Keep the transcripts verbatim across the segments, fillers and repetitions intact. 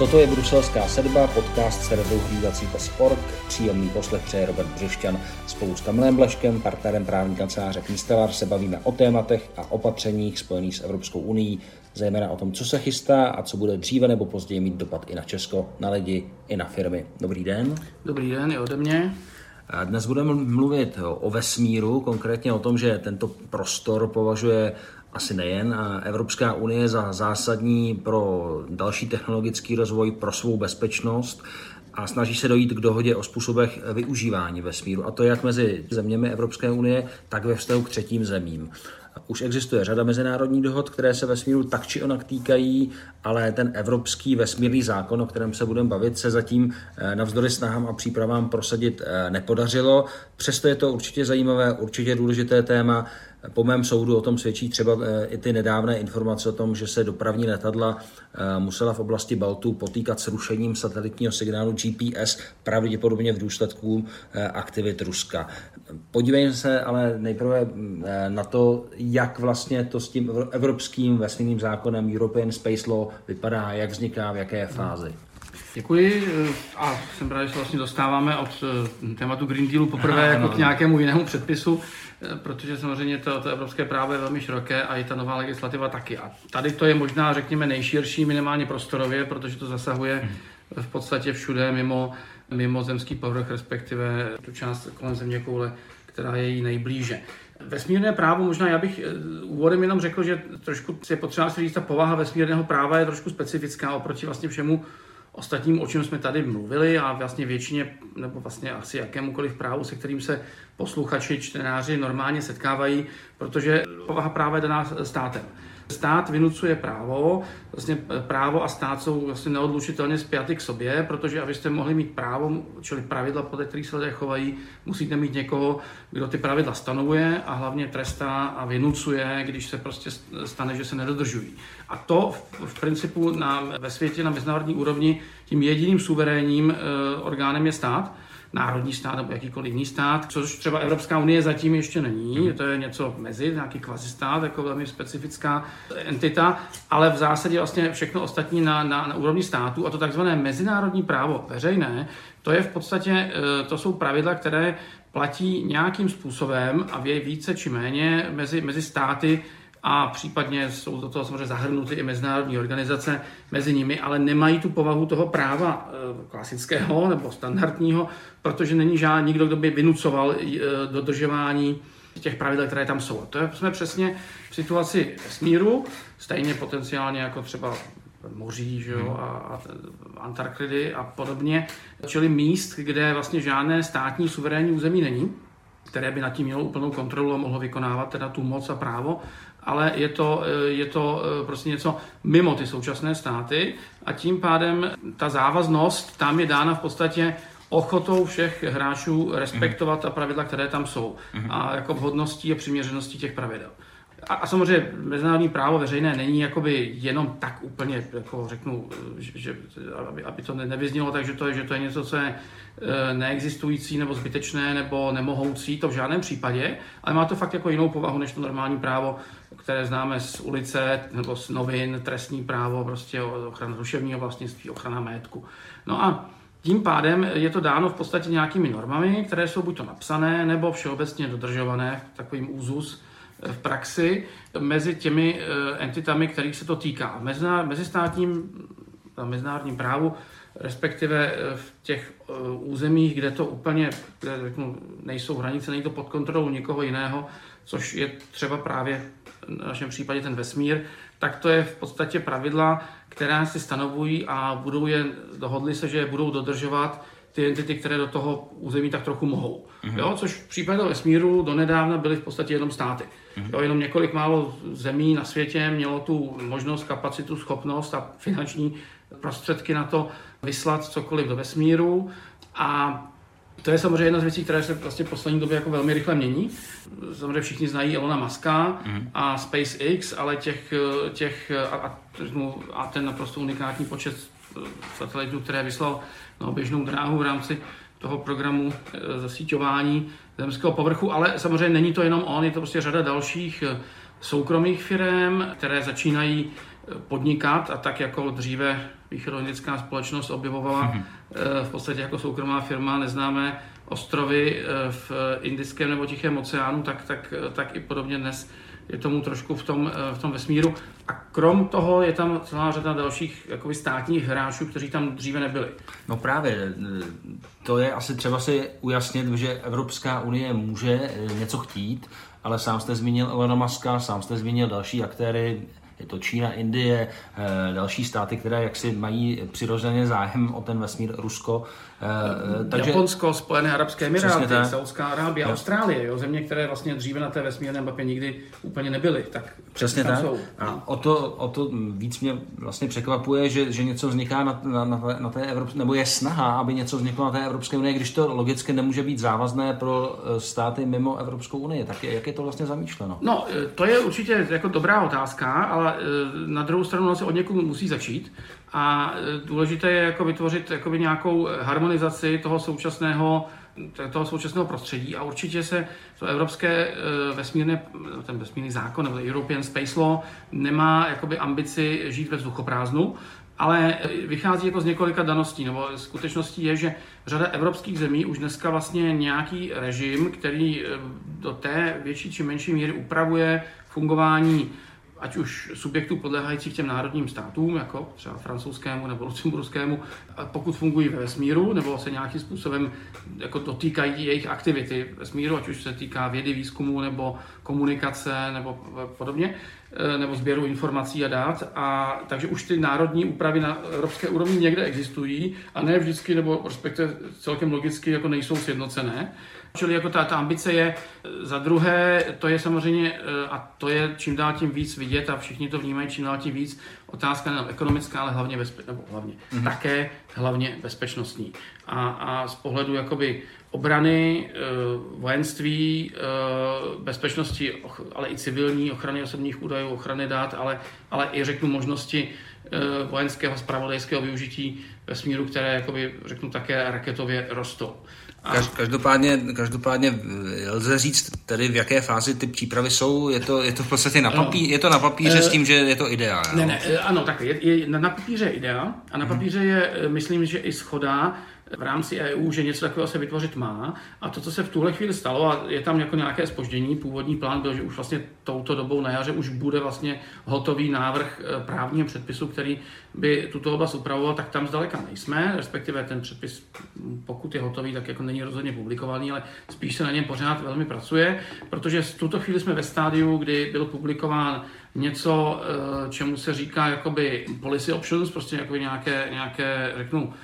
Toto je Bruselská sedba, podcast serveru hlídací test tečka org. Příjemný poslech přeje Robert Břešťan. Spolu s Kamilem Blažkem, partnerem právní kanceláře Constellar, se bavíme o tématech a opatřeních spojených s Evropskou unií, zejména o tom, co se chystá a co bude dříve nebo později mít dopad i na Česko, na lidi, i na firmy. Dobrý den. Dobrý den, i ode mě. Dnes budeme mluvit o vesmíru, konkrétně o tom, že tento prostor považuje asi nejen Evropská unie za zásadní pro další technologický rozvoj, pro svou bezpečnost a snaží se dojít k dohodě o způsobech využívání vesmíru, a to jak mezi zeměmi Evropské unie, tak ve vztahu k třetím zemím. Už existuje řada mezinárodních dohod, které se vesmíru tak či onak týkají, ale ten evropský vesmírný zákon, o kterém se budeme bavit, se zatím navzdory snahám a přípravám prosadit nepodařilo. Přesto je to určitě zajímavé, určitě důležité téma. Po mém soudu o tom svědčí třeba i ty nedávné informace o tom, že se dopravní letadla musela v oblasti Baltu potýkat s rušením satelitního signálu G P S, pravděpodobně v důsledku aktivit Ruska. Podívejme se ale nejprve na to, jak vlastně to s tím evropským vesmírným zákonem European Space Law vypadá, jak vzniká, v jaké fázi. Děkuji a jsem rád, že se vlastně dostáváme od tématu Green Dealu poprvé jako k nějakému jinému předpisu, protože samozřejmě to, to evropské právo je velmi široké a i ta nová legislativa taky. A tady to je možná, řekněme, nejširší, minimálně prostorově, protože to zasahuje v podstatě všude mimo, mimo zemský povrch, respektive tu část kolem zeměkoule, která je jí nejblíže. Vesmírné právo, možná já bych úvodem jenom řekl, že trošku je potřeba si říct, ta povaha vesmírného práva je trošku specifická oproti vlastně všemu ostatním, o čem jsme tady mluvili, a vlastně většině, nebo vlastně asi jakémukoliv právu, se kterým se posluchači, čtenáři normálně setkávají, protože povaha práva je daná státem. Stát vynucuje právo, vlastně právo a stát jsou vlastně neodlučitelně spjaty k sobě, protože abyste mohli mít právo, čili pravidla, podle kterých se lidé chovají, musíte mít někoho, kdo ty pravidla stanovuje a hlavně trestá a vynucuje, když se prostě stane, že se nedodržují. A to v, v principu na, ve světě na mezinárodní úrovni tím jediným suverénním e, orgánem je stát, národní stát nebo jakýkoliv jiný stát, což třeba Evropská unie zatím ještě není, to je něco mezi, nějaký kvazistát, jako velmi specifická entita, ale v zásadě vlastně všechno ostatní na, na, na úrovni státu, a to takzvané mezinárodní právo veřejné, to je v podstatě, to jsou pravidla, které platí nějakým způsobem a více či méně mezi, mezi státy, a případně jsou do toho samozřejmě zahrnuty i mezinárodní organizace mezi nimi, ale nemají tu povahu toho práva klasického nebo standardního, protože není žádný nikdo, kdo by vynucoval dodržování těch pravidel, které tam jsou. A to jsme přesně v situaci vesmíru, stejně potenciálně jako třeba moří, že jo, a, a Antarktidy a podobně, čili míst, kde vlastně žádné státní suverénní území není, které by nad tím mělo úplnou kontrolu a mohlo vykonávat teda tu moc a právo, ale je to, je to prostě něco mimo ty současné státy a tím pádem ta závaznost tam je dána v podstatě ochotou všech hráčů respektovat ta pravidla, které tam jsou, a jako vhodností a přiměřeností těch pravidel. A, a samozřejmě mezinárodní právo veřejné není jakoby jenom tak úplně, jako řeknu, že, aby, aby to nevyznělo tak, že to, je, že to je něco, co je neexistující nebo zbytečné nebo nemohoucí, to v žádném případě, ale má to fakt jako jinou povahu než to normální právo, které známe z ulice nebo z novin, trestní právo, prostě ochrana duševního vlastnictví, ochrana majetku. No a tím pádem je to dáno v podstatě nějakými normami, které jsou buď to napsané nebo všeobecně dodržované, takovým úzus v praxi mezi těmi entitami, kterých se to týká. V mezistátním a mezinárodním právu, respektive v těch územích, kde to úplně kde, řeknu, nejsou hranice, není to pod kontrolou nikoho jiného, což je třeba právě v našem případě ten vesmír, tak to je v podstatě pravidla, která si stanovují a budou je, dohodli se, že je budou dodržovat ty entity, které do toho území tak trochu mohou. Mm-hmm. Jo, což v případě vesmíru donedávna byly v podstatě jenom státy. Mm-hmm. Jo, jenom několik málo zemí na světě mělo tu možnost, kapacitu, schopnost a finanční prostředky na to vyslat cokoliv do vesmíru. A to je samozřejmě jedna z věcí, které se vlastně v poslední době jako velmi rychle mění. Samozřejmě všichni znají Elona Muska mm. a SpaceX, ale těch, těch a, a, a ten naprosto unikátní počet satelitů, které vyslal na běžnou dráhu v rámci toho programu zasíťování zemského povrchu, ale samozřejmě není to jenom on, je to prostě řada dalších soukromých firem, které začínají podnikat a tak jako dříve východoindická společnost objevovala hmm. v podstatě jako soukromá firma neznámé ostrovy v Indickém nebo Tichém oceánu, tak, tak, tak i podobně dnes je tomu trošku v tom, v tom vesmíru. A krom toho je tam celá řada dalších jakoby státních hráčů, kteří tam dříve nebyli. No právě, to je asi třeba si ujasnit, že Evropská unie může něco chtít, ale sám jste zmínil Elona Muska, sám jste zmínil další aktéry, je to Čína, Indie, další státy, které jaksi mají přirozeně zájem o ten vesmír, Rusko. Takže, Japonsko, Spojené arabské emiráty, Saudská Arábie, Austrálie, jo, země, které vlastně dříve na té vesmírné mapě nikdy úplně nebyly. Tak přesně tak. Jsou. A o to, o to víc mě vlastně překvapuje, že, že něco vzniká na, na, na, té, na té Evropské, nebo je snaha, aby něco vzniklo na té Evropské unii, když to logicky nemůže být závazné pro státy mimo Evropskou unii. Tak je, jak je to vlastně zamýšleno? No, to je určitě jako dobrá otázka, ale na druhou stranu se od někoho musí začít. A důležité je jako vytvořit jakoby nějakou harmonizaci toho současného, toho současného prostředí a určitě se to evropské vesmírné, ten vesmírný zákon nebo European Space Law nemá jakoby ambici žít ve vzduchoprázdnu, ale vychází jako z několika daností, nebo skutečností je, že řada evropských zemí už dneska vlastně nějaký režim, který do té větší či menší míry upravuje fungování ať už subjektů podléhajících těm národním státům, jako třeba francouzskému nebo lucemburskému, pokud fungují ve vesmíru nebo se nějakým způsobem jako dotýkají jejich aktivity vesmíru, ať už se týká vědy, výzkumu nebo komunikace nebo podobně, nebo sběru informací a dát. A takže už ty národní úpravy na evropské úrovni někde existují a ne vždycky, nebo respektive celkem logicky jako nejsou sjednocené. Čili jako ta, ta ambice je, za druhé, to je samozřejmě, a to je čím dál tím víc vidět a všichni to vnímají čím dál tím víc, otázka nejen ekonomická, ale hlavně, bezpe- nebo hlavně mm-hmm. také hlavně bezpečnostní. A, a z pohledu jakoby obrany, vojenství, bezpečnosti, ale i civilní, ochrany osobních údajů, ochrany dat, ale, ale i řeknu možnosti vojenského zpravodajského využití vesmíru, které jakoby, řeknu také raketově rostou. Každopádně, každopádně lze říct tedy, v jaké fázi ty přípravy jsou, je to, je to v podstatě na, papí, je to na papíře s tím, že je to idea. Ne, ne, ano, tak je, je, na papíře je idea a na papíře je, myslím, že i shoda v rámci E U, že něco takového se vytvořit má. A to, co se v tuhle chvíli stalo, a je tam jako nějaké zpoždění, původní plán byl, že už vlastně touto dobou na jaře už bude vlastně hotový návrh právního předpisu, který by tuto oblast upravoval, tak tam zdaleka nejsme, respektive ten předpis, pokud je hotový, tak jako není rozhodně publikovaný, ale spíš se na něm pořád velmi pracuje, protože v tuto chvíli jsme ve stádiu, kdy byl publikován něco, čemu se říká jakoby policy options, prostě jakoby nějaké, nějaké, řeknu,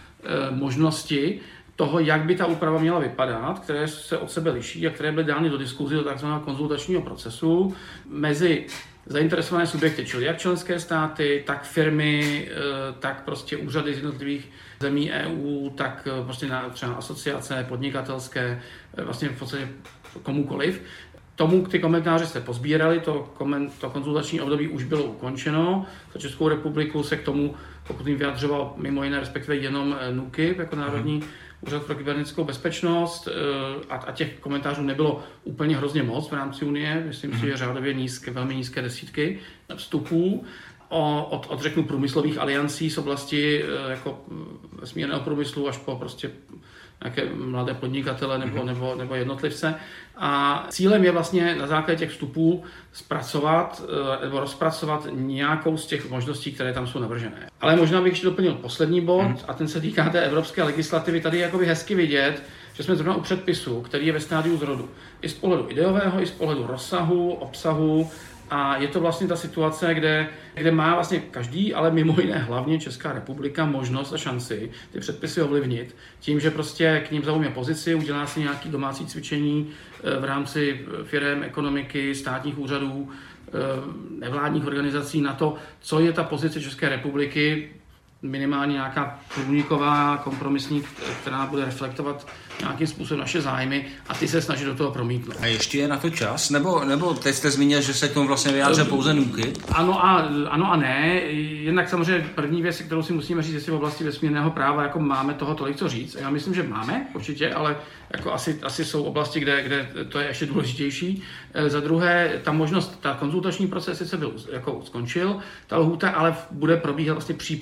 možnosti toho, jak by ta úprava měla vypadat, které se od sebe liší a které byly dány do diskuzi, do takzvaného konzultačního procesu mezi zainteresované subjekty, čili jak členské státy, tak firmy, tak prostě úřady z jednotlivých zemí E U, tak prostě třeba asociace podnikatelské, vlastně v podstatě komukoliv. Tomu ty komentáře se pozbírali, to, koment, to konzultační období už bylo ukončeno. Za Českou republiku se k tomu, pokud jim vyjadřoval mimo jiné, respektive jenom NÚKIB, jako Národní úřad pro kybernetickou bezpečnost, a, a těch komentářů nebylo úplně hrozně moc v rámci Unie, myslím si, že řádově nízké, velmi nízké desítky vstupů. O, od, od řeknu průmyslových aliancí z oblasti jako vesmírného průmyslu až po prostě nějaké mladé podnikatele nebo, nebo, nebo jednotlivce. A cílem je vlastně na základě těch vstupů zpracovat nebo rozpracovat nějakou z těch možností, které tam jsou navržené. Ale možná bych ještě doplnil poslední bod, hmm. a ten se týká té evropské legislativy. Tady je jakoby hezky vidět, že jsme zrovna u předpisu, který je ve stádiu zrodu. I z pohledu ideového, i z pohledu rozsahu, obsahu. A je to vlastně ta situace, kde, kde má vlastně každý, ale mimo jiné hlavně Česká republika, možnost a šanci ty předpisy ovlivnit tím, že prostě k ním zaujme pozici, udělá si nějaké domácí cvičení v rámci firem, ekonomiky, státních úřadů, nevládních organizací na to, co je ta pozice České republiky, minimálně nějaká průniková, kompromisní, která bude reflektovat nějakým způsobem naše zájmy a ty se snaží do toho promítnout. A ještě je na to čas? Nebo, nebo teď jste zmínil, že se k tomu vlastně vyjádře pouze NÚKIB? Ano a, ano a ne. Jednak samozřejmě první věc, kterou si musíme říct, jestli v oblasti vesmírného práva jako máme toho tolik co říct. Já myslím, že máme určitě, ale jako asi, asi jsou oblasti, kde, kde to je ještě důležitější. Za druhé, ta možnost, ta konzultační proces sice byl jako skončil, ta lhůta, ale bude probíhat vlastně příprava toho předpisu.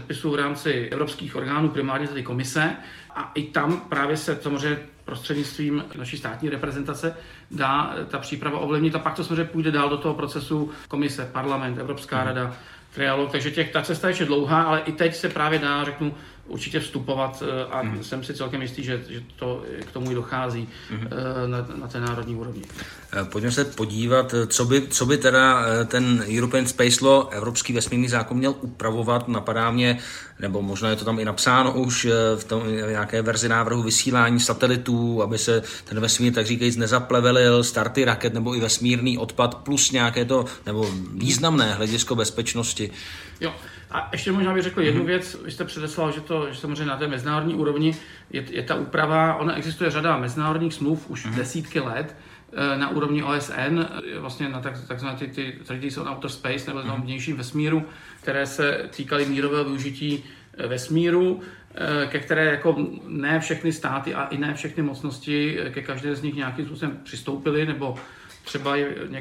předpisů v rámci evropských orgánů, primárně tedy komise, a i tam právě se samozřejmě prostřednictvím naší státní reprezentace dá ta příprava ovlivnit a pak to samozřejmě půjde dál do toho procesu komise, parlament, Evropská hmm. rada, trialog, takže těch, ta cesta je ještě dlouhá, ale i teď se právě dá, řeknu, určitě vstupovat a mm. jsem si celkem jistý, že, že to k tomu i dochází mm. na, na té národní úrovni. Pojďme se podívat, co by, co by teda ten European Space Law, Evropský vesmírný zákon, měl upravovat. Napadá mě, nebo možná je to tam i napsáno už v tom nějaké verzi návrhu vysílání satelitů, aby se ten vesmír, tak říkajíc, nezaplevelil, starty raket nebo i vesmírný odpad plus nějaké to, nebo významné hledisko bezpečnosti. Jo. A ještě možná bych řekl jednu věc, vy jste předeslal, že to že samozřejmě na té mezinárodní úrovni je, je ta úprava, ona existuje řada mezinárodních smluv už mm. desítky let na úrovni O S N, vlastně na tak, takzvané ty, ty Treaties on Outer Space nebo na vnějším vesmíru, které se týkaly mírového využití vesmíru, ke které jako ne všechny státy a i ne všechny mocnosti ke každé z nich nějakým způsobem přistoupily, nebo třeba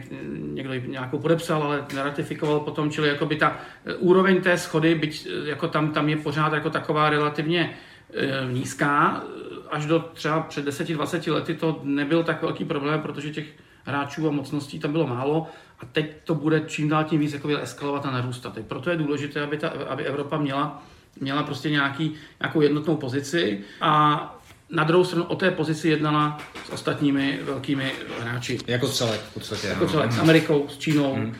někdo nějakou podepsal, ale neratifikoval potom, čili jako by ta úroveň té shody, byť jako tam, tam je pořád jako taková relativně e, nízká, až do třeba před deseti dvaceti lety to nebyl tak velký problém, protože těch hráčů a mocností tam bylo málo a teď to bude čím dál tím víc jako eskalovat a narůstat. Proto je důležité, aby, ta, aby Evropa měla, měla prostě nějaký, nějakou jednotnou pozici a na druhou stranu o té pozici jednala s ostatními velkými hráči. Jako celek v podstatě. Jako celek, s Amerikou, s Čínou, hmm.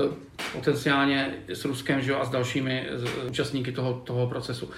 potenciálně s Ruskem, že jo, a s dalšími účastníky toho, toho procesu.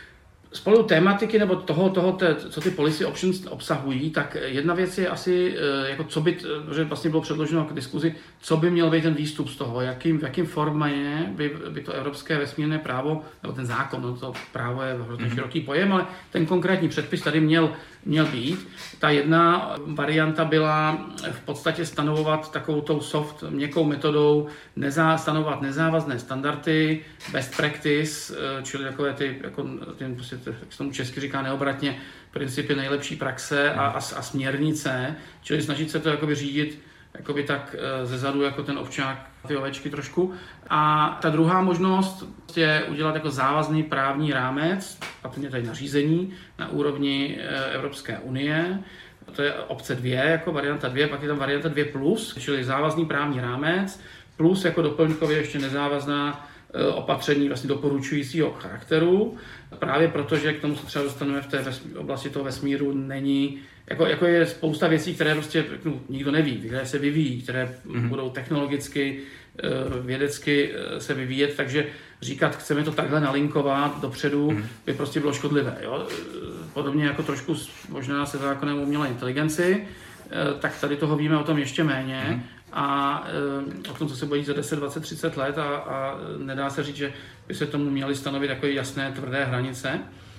Spolu tématiky nebo toho, toho te, co ty policy options obsahují, tak jedna věc je asi, jako co by, že vlastně bylo předloženo k diskuzi, co by měl být ten výstup z toho, jakým, v jakým formě by, by to evropské vesmírné právo, nebo ten zákon, no to právo je hrozně mm-hmm. široký pojem, ale ten konkrétní předpis tady měl, měl být. Ta jedna varianta byla v podstatě stanovovat takovou tou soft, měkkou metodou, nezá, stanovovat nezávazné standardy, best practice, čili takové ty, jako, ty, prostě, jak se tomu česky říká neobratně, principy nejlepší praxe a, a, a směrnice, čili snažit se to jakoby řídit jakoby tak ze zadu jako ten ovčák, ty ovečky trošku. A ta druhá možnost je udělat jako závazný právní rámec, patrně tady nařízení na úrovni Evropské unie. To je opce dvě, jako varianta dvě, pak je tam varianta dvě plus, čili závazný právní rámec, plus jako doplňkově ještě nezávazná opatření vlastně doporučujícího charakteru, právě protože k tomu se třeba dostaneme v té oblasti toho vesmíru není, jako, jako je spousta věcí, které prostě no, nikdo neví, které se vyvíjí, které mm-hmm. budou technologicky, vědecky se vyvíjet, takže říkat, chceme to takhle nalinkovat dopředu, mm-hmm. by prostě bylo škodlivé. Jo? Podobně jako trošku možná se zákonem o umělé inteligenci, tak tady toho víme o tom ještě méně. Mm-hmm. A e, o tom, co se bojí za deset, dvacet, třicet let a, a nedá se říct, že by se tomu měly stanovit takové jasné, tvrdé hranice.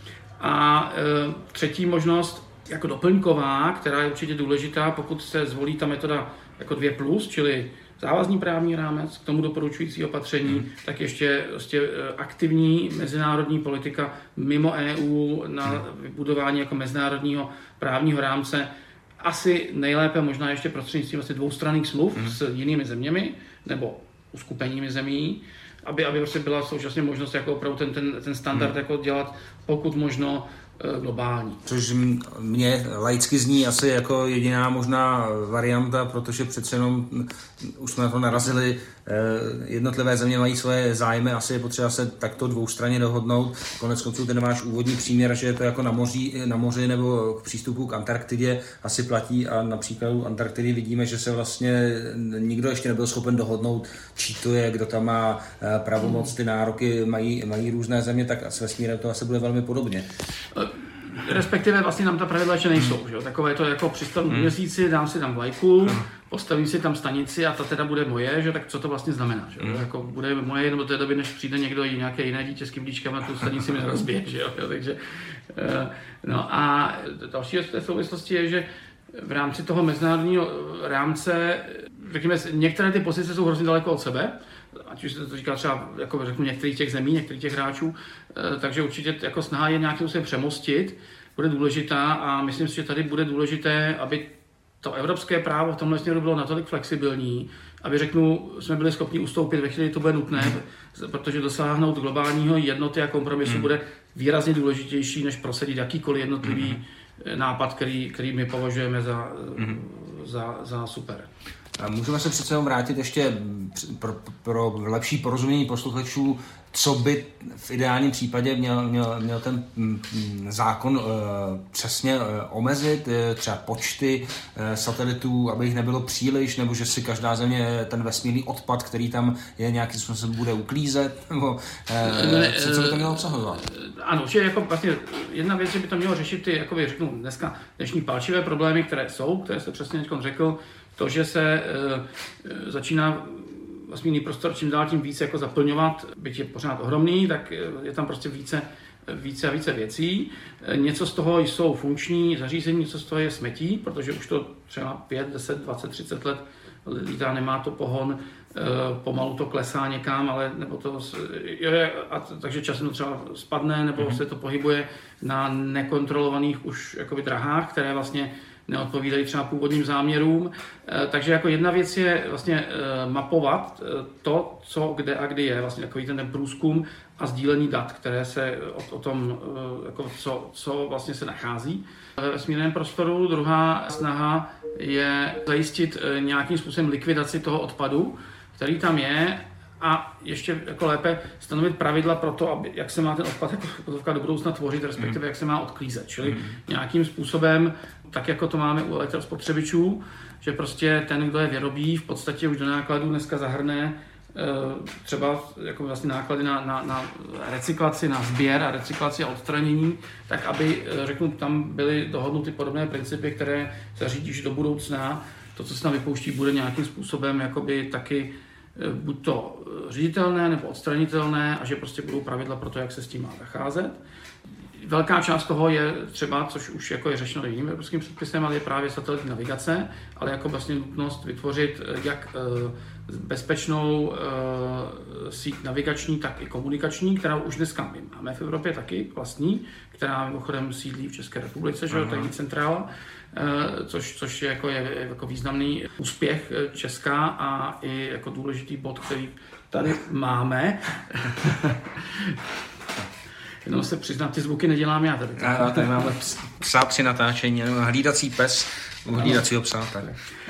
A e, třetí možnost, jako doplňková, která je určitě důležitá, pokud se zvolí ta metoda jako dvě plus, čili závazný právní rámec, k tomu doporučující opatření, hmm. tak ještě vlastně aktivní mezinárodní politika mimo E U na vybudování jako mezinárodního právního rámce, asi nejlépe možná ještě prostřednictvím vlastně dvoustranných smluv mm. s jinými zeměmi nebo uskupeními zemí, aby, aby prostě byla současně možnost jako opravdu ten, ten, ten standard mm. jako dělat pokud možno globální. Což mě laicky zní asi jako jediná možná varianta, protože přece jenom už jsme na to narazili, jednotlivé země mají svoje zájmy, asi je potřeba se takto dvoustranně dohodnout. Konec konců ten váš úvodní příměr, že je to jako na moři, na moři nebo k přístupu k Antarktidě asi platí a například u Antarktidy vidíme, že se vlastně nikdo ještě nebyl schopen dohodnout, čí to je, kdo tam má pravomoc, ty nároky mají, mají různé země, tak s vesmírem to asi bude velmi podobně. Respektive vlastně nám ta pravidla ještě nejsou. Že? Takové to jako přistanu v měsíci, dám si tam vlajku, postavím si tam stanici a ta teda bude moje, že? Tak co to vlastně znamená? Že? Mm. Jako bude moje jenom do té doby, než přijde někdo i nějaké jiné dítě s kyblíčkem a tu stanici mi rozbije. Že? Takže, no a další z té souvislosti je, že v rámci toho mezinárodního rámce, řekněme, některé ty pozice jsou hrozně daleko od sebe, ať už se to říká třeba jako řeknu, některých těch zemí, některých těch hráčů, takže určitě jako snaha je nějakým způsobem přemostit, bude důležitá a myslím si, že tady bude důležité, aby to evropské právo v tomhle směru bylo natolik flexibilní, aby řeknu, jsme byli schopni ustoupit ve chvíli, to bude nutné, protože dosáhnout globálního jednoty a kompromisu hmm. bude výrazně důležitější, než prosadit jakýkoliv jednotlivý hmm. nápad, který, který my považujeme za, hmm. za, za super. Můžeme se přece jenom vrátit ještě pro, pro lepší porozumění posluchačů, co by v ideálním případě měl, měl, měl ten zákon uh, přesně uh, omezit, uh, třeba počty uh, satelitů, aby jich nebylo příliš, nebo že si každá země ten vesmírný odpad, který tam je, nějakým způsobem bude uklízet, nebo uh, co, co by to mělo obsahovat? Ano, že jako vlastně jedna věc, že by to mělo řešit ty, jako řeknu, dneska dnešní palčivé problémy, které jsou, které jste přesně teď řekl, to, že se uh, začíná vesmírný prostor čím dál tím více jako zaplňovat, byť je pořád ohromný, tak je tam prostě více, více a více věcí. Něco z toho jsou funkční zařízení, něco z toho je smetí, protože už to třeba pět, deset, dvacet, třicet let lítá, nemá to pohon, pomalu to klesá někam, ale nebo to, je, a takže časem to třeba spadne, nebo mm-hmm. se to pohybuje na nekontrolovaných už jakoby drahách, které vlastně neodpovídají třeba původním záměrům. Takže jako jedna věc je vlastně mapovat to, co kde a kdy je, vlastně takový ten průzkum a sdílení dat, které se o, o tom, jako co, co vlastně se nachází ve vesmírném prostoru. Druhá snaha je zajistit nějakým způsobem likvidaci toho odpadu, který tam je, a ještě jako lépe stanovit pravidla pro to, aby, jak se má ten odpad jako do budoucna tvořit, respektive mm. jak se má odklízet. Čili mm. nějakým způsobem, tak jako to máme u elektrospotřebičů, že prostě ten, kdo je vyrobí, v podstatě už do nákladů dneska zahrne třeba jako vlastně náklady na, na, na recyklaci, na sběr a recyklaci a odstranění, tak aby, řeknu, tam byly dohodnuty podobné principy, které zařídíš do budoucna. To, co se tam vypouští, bude nějakým způsobem jakoby taky buď to ředitelné nebo odstranitelné a že prostě budou pravidla pro to, jak se s tím má zacházet. Velká část toho je třeba, což už jako je řešeno jiným evropským předpisem, ale je právě satelitní navigace, ale jako vlastně nutnost vytvořit jak bezpečnou síť navigační, tak i komunikační, která už dneska my máme v Evropě taky vlastní, která mimochodem sídlí v České republice, že jo, tady centrála, což, což je, jako je jako významný úspěch Česka a i jako důležitý bod, který tady máme. Jenom se přiznám, ty zvuky nedělám já tady. A, tady máme psa při natáčení, hlídací pes, hlídacího psa. Tady.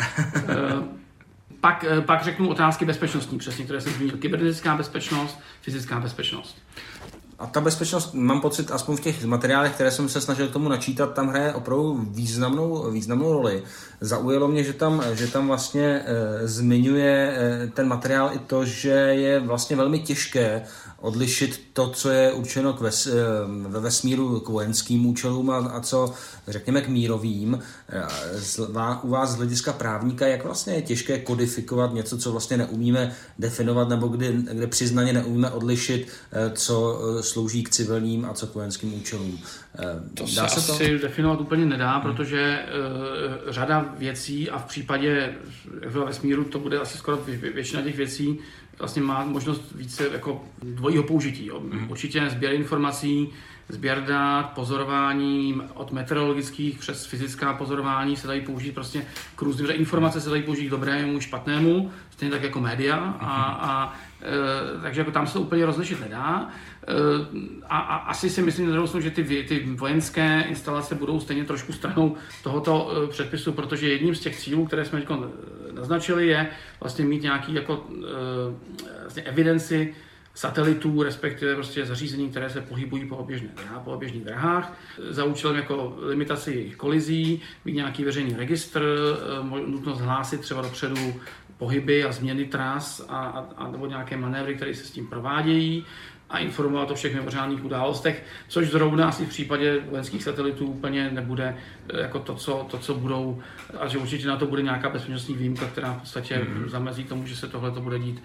Pak, pak řeknu otázky bezpečnostní, přesně, které jsem zmínil. Kybernetická bezpečnost, fyzická bezpečnost. A ta bezpečnost, mám pocit, aspoň v těch materiálech, které jsem se snažil k tomu načítat, tam hraje opravdu významnou, významnou roli. Zaujalo mě, že tam, že tam vlastně e, zmiňuje e, ten materiál i to, že je vlastně velmi těžké odlišit to, co je určeno k ves, e, ve vesmíru k vojenským účelům a, a co, řekněme, k mírovým. E, z, u vás z hlediska právníka, jak vlastně je těžké kodifikovat něco, co vlastně neumíme definovat, nebo kde, kde přiznaně neumíme odlišit, e, co slouží k civilním a co k vojenským účelům. To Dá se, se asi to? definovat úplně nedá, hmm. protože uh, řada věcí a v případě ve vesmíru to bude asi skoro vě, většina těch věcí vlastně má možnost více jako dvojího použití. Hmm. Určitě sběr informací, sběr dat, pozorování od meteorologických přes fyzická pozorování se dají použít prostě k různým, že informace se dají použít k dobrému, špatnému, stejně tak jako média a, a e, takže jako tam se to úplně rozlišit nedá. E, a, a asi si myslím na druhou stranu, že ty, ty vojenské instalace budou stejně trošku stranou tohoto předpisu, protože jedním z těch cílů, které jsme naznačili, je vlastně mít nějaký jako e, vlastně evidenci satelitů, respektive prostě zařízení, které se pohybují po oběžných drahách, po oběžných drahách, za účelem jako limitaci jejich kolizí, mít nějaký veřejný registr, nutnost hlásit třeba dopředu pohyby a změny tras a, a, a nebo nějaké manévry, které se s tím provádějí a informovat o všech mimořádných událostech, což zrovna asi v případě vojenských satelitů úplně nebude jako to, co, to, co budou, a že určitě na to bude nějaká bezpečnostní výjimka, která v podstatě mm-hmm. zamezí tomu, že se tohle to bude dít.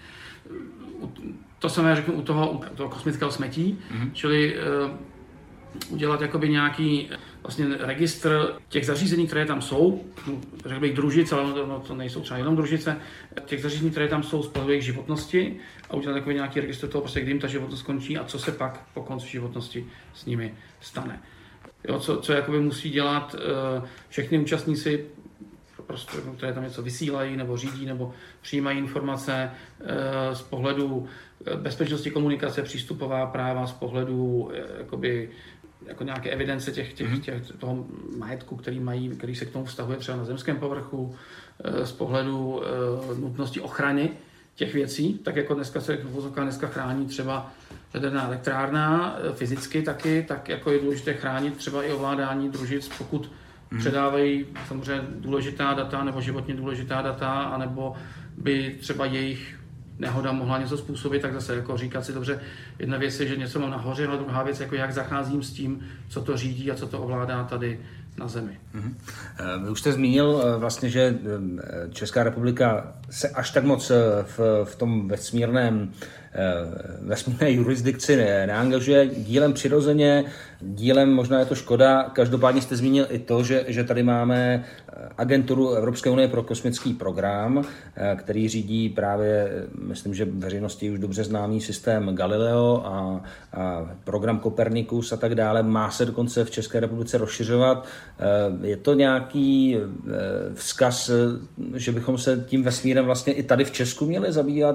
To samé řeknu u toho, u toho kosmického smetí, mm-hmm. čili uh, udělat jakoby nějaký vlastně registr těch zařízení, které tam jsou, řekl bych družic, ale no, to nejsou třeba jenom družice, těch zařízení, které tam jsou z pohledu jejich životnosti a udělat takový nějaký registr toho, prostě kdy jim ta životnost končí a co se pak po konci životnosti s nimi stane. Jo, co, co jakoby musí dělat uh, všechny účastníci prostě, které tam něco vysílají nebo řídí nebo přijímají informace z pohledu bezpečnosti komunikace, přístupová práva, z pohledu jakoby, jako nějaké evidence těch, těch, těch, toho majetku, který, mají, který se k tomu vztahuje třeba na zemském povrchu, z pohledu nutnosti ochrany těch věcí, tak jako dneska se dneska chrání třeba jaderná elektrárna fyzicky taky, tak jako je důležité chránit třeba i ovládání družic, pokud hmm. předávají samozřejmě důležitá data nebo životně důležitá data, anebo by třeba jejich nehoda mohla něco způsobit, tak zase jako říkat si dobře, jedna věc je, že něco mám nahoře, ale druhá věc, jako jak zacházím s tím, co to řídí a co to ovládá tady na zemi. Mm-hmm. Vy už jste zmínil vlastně, že Česká republika se až tak moc v, v tom vesmírném vesmírné jurisdikci neangažuje, dílem přirozeně, dílem možná je to škoda. Každopádně jste zmínil i to, že, že tady máme agenturu Evropské unie pro kosmický program, který řídí právě, myslím, že veřejnosti už dobře známý systém Galileo a, a program Copernicus a tak dále. Má se dokonce v České republice rozšiřovat. Je to nějaký vzkaz, že bychom se tím vesmírem vlastně i tady v Česku měli zabývat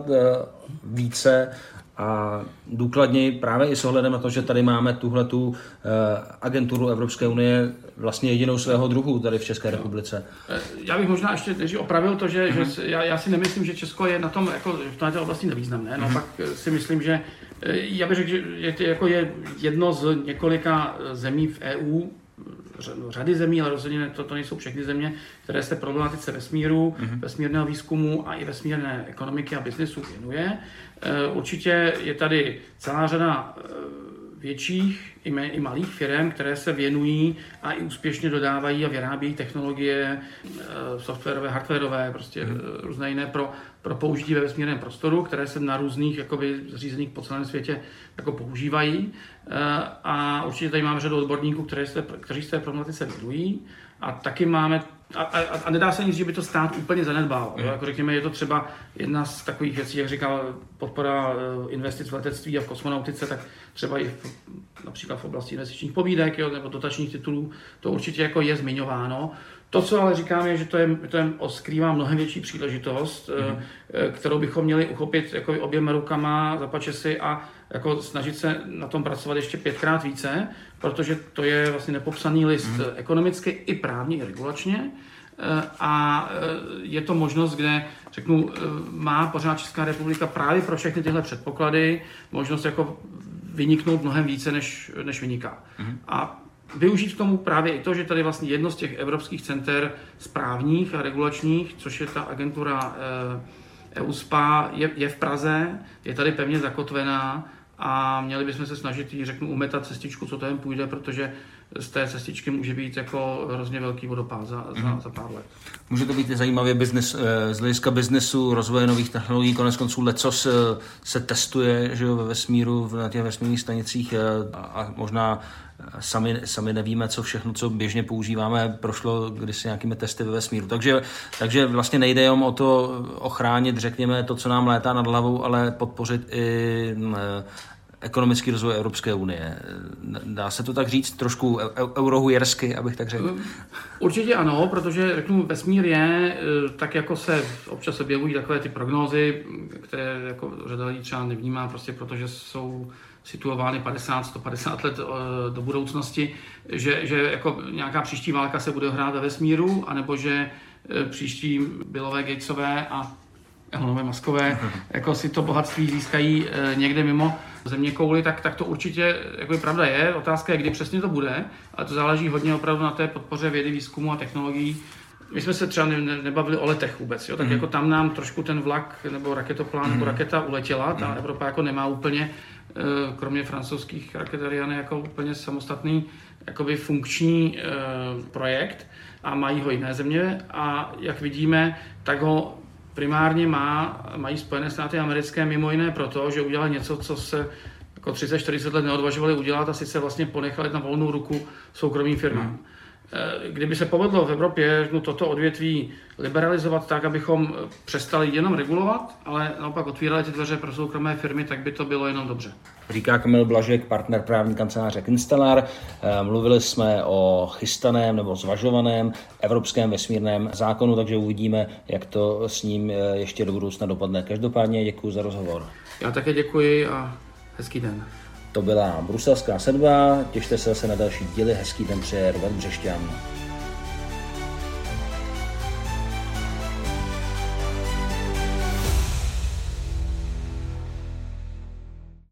více a důkladněji právě i s ohledem na to, že tady máme tuhletu agenturu Evropské unie vlastně jedinou svého druhu tady v České republice. Já bych možná ještě než opravil to, že, uh-huh. že já, já si nemyslím, že Česko je na tom jako v této oblasti nevýznamné. No, uh-huh. Pak si myslím, že já bych řekl, že je, jako je jedno z několika zemí v E U, řady zemí, ale rozhodně to, to nejsou všechny země, které se problematice vesmíru, uh-huh. vesmírného výzkumu a i vesmírné ekonomiky a biznesu věnuje. Určitě je tady celá řada větších i, i malých firm, které se věnují a i úspěšně dodávají a vyrábějí technologie softwarové, hardwarové, prostě hmm. různé jiné pro, pro použití ve vesmírném prostoru, které se na různých jakoby, zřízených po celém světě jako používají. A určitě tady máme řadu odborníků, které se, kteří se té problematice věnují. A taky máme, a, a, a nedá se nic, že by to stát úplně zanedbal. Mm. Jako řekněme, je to třeba jedna z takových věcí, jak říkal, podpora investic v letectví a v kosmonautice, tak třeba i v, například v oblasti investičních pobídek, jo, nebo dotačních titulů, to určitě jako je zmiňováno. To, co ale říkám, je, že to, je, to je, skrývá mnohem větší příležitost, mm. kterou bychom měli uchopit jako oběma rukama, zapače si a jako snažit se na tom pracovat ještě pětkrát více, protože to je vlastně nepopsaný list mm. ekonomicky i právně, i regulačně. A je to možnost, kde, řeknu, má pořád Česká republika právě pro všechny tyhle předpoklady možnost jako vyniknout mnohem více, než, než vyniká. Mm. A využít k tomu právě i to, že tady vlastně jedno z těch evropských center správních a regulačních, což je ta agentura EUSPA, je, je v Praze, je tady pevně zakotvená a měli bychom se snažit jí, řeknu, umetat cestičku, co to jen půjde, protože z té cestičky může být jako hrozně velký vodopád za, mm. za, za pár let. Může to být zajímavě business, z hlediska biznesu, rozvoje nových technologií, konec konců lecos se testuje, že jo, ve vesmíru, na těch vesmírných stanicích a, a možná Sami, sami nevíme, co všechno, co běžně používáme, prošlo kdysi nějakými testy ve vesmíru. Takže, takže vlastně nejde jenom o to ochránit, řekněme, to, co nám létá nad hlavou, ale podpořit i ekonomický rozvoj Evropské unie. Dá se to tak říct trošku eurohujersky, abych tak řekl? Určitě ano, protože řeknu, vesmír je, tak jako se občas objevují takové ty prognózy, které jako řada lidí třeba nevnímá, prostě protože jsou situovány padesát sto padesát let do budoucnosti, že, že jako nějaká příští válka se bude hrát ve vesmíru, anebo že příští Billové, Gatesové a Elonové, Muskové jako si to bohatství získají někde mimo zeměkouli, tak, tak to určitě jako pravda je. Otázka je, kdy přesně to bude, ale to záleží hodně opravdu na té podpoře vědy, výzkumu a technologií. My jsme se třeba ne, ne, nebavili o letech vůbec, jo? Tak mm. jako tam nám trošku ten vlak nebo raketoplán mm. nebo raketa uletěla, ta mm. Evropa jako nemá úplně, kromě francouzských raket Ariane, jako úplně samostatný jakoby funkční eh, projekt a mají ho jiné země a jak vidíme, tak ho primárně má, mají Spojené státy americké mimo jiné proto, že udělali něco, co se jako třicet čtyřicet let neodvažovali udělat a sice vlastně ponechali na volnou ruku soukromým firmám. Hmm. kdyby se povedlo v Evropě no, toto odvětví liberalizovat tak, abychom přestali jenom regulovat, ale naopak otvírali ty dveře pro soukromé firmy, tak by to bylo jenom dobře. Říká Kamil Blažek, partner právní kanceláře Kinstellar. Mluvili jsme o chystaném nebo zvažovaném evropském vesmírném zákonu, takže uvidíme, jak to s ním ještě do budoucna dopadne. Každopádně děkuji za rozhovor. Já také děkuji a hezký den. To byla Bruselská sedba, těšte se zase na další díly, hezký den přeje Robert Břešťan.